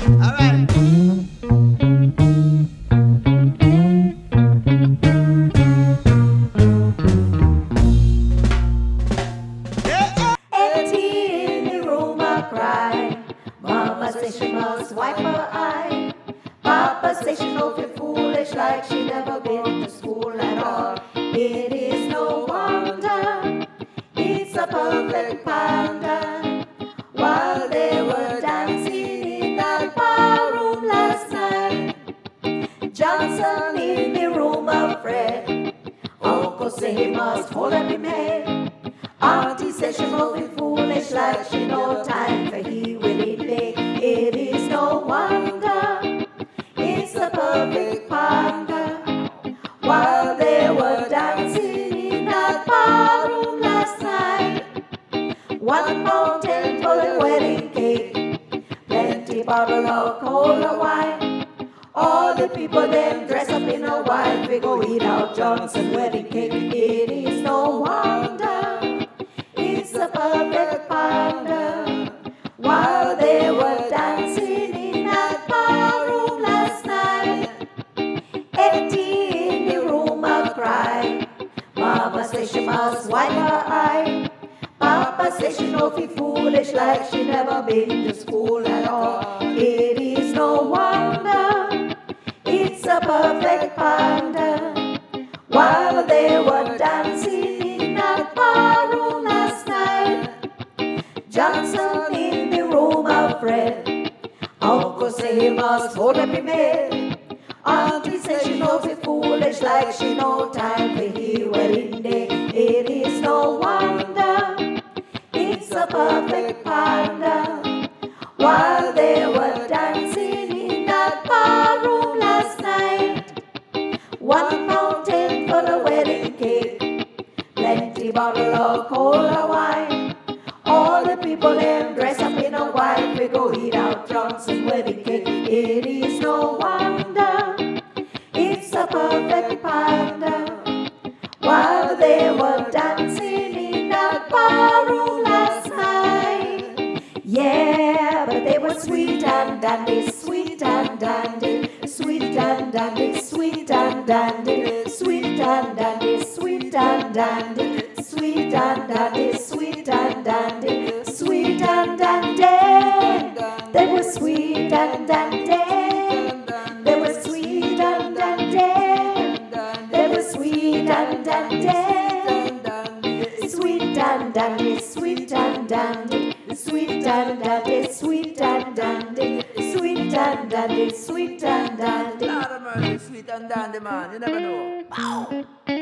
All right. Etty in the room a cry. Mama says she must wipe her eye. Papa says she no feel foolish like she never been to school at all. It is no wonder, it's a perfect panda. While they were dancing in that ballroom last night, Johnson in the room afraid. Uncle say he must hold up him head. Auntie says she no feel foolish like she no time for he willy day. It is no wonder, it's a perfect panda. While they were dancing in that ballroom last night, 1 pound 10 for the wedding cake, plenty bottle of cola wine. All the people them dress up in a white, we go eat out Johnson wedding cake. It is no wonder, it's a perfect panda. While they were dancing in that ballroom last night, Etty in the room a cry. Mama says she must wipe her eye. Papa says she no feel foolish like she never been to school at all. It is no wonder, it's a perfect panda. While they were dancing in that ballroom last night, Johnson in the room afraid. Uncle say he must hold up him head. Auntie says she no feel foolish like she no time for he wedding day. It is no wonder, it's a perfect panda. While they were dancing in that ballroom last night, 1 pound 10 for the wedding cake, plenty bottle of cola wine. All the people them dress up in a white, we go eat out Johnson wedding cake. It is no wonder, it's a perfect panda. While they were dancing in that ballroom last night, yeah, but they were sweet and dandy, sweet and dandy, sweet and dandy, sweet and dandy, sweet and dandy, sweet and dandy, sweet and dandy, sweet and dandy, sweet and dandy. They were sweet and dandy. They were sweet and dandy. They were sweet and dandy. Sweet and dandy, sweet and dandy, sweet and dandy, sweet and dandy, sweet and dandy, sweet and dandy. Lord of mercy, sweet and dandy, man. You never know. Pow!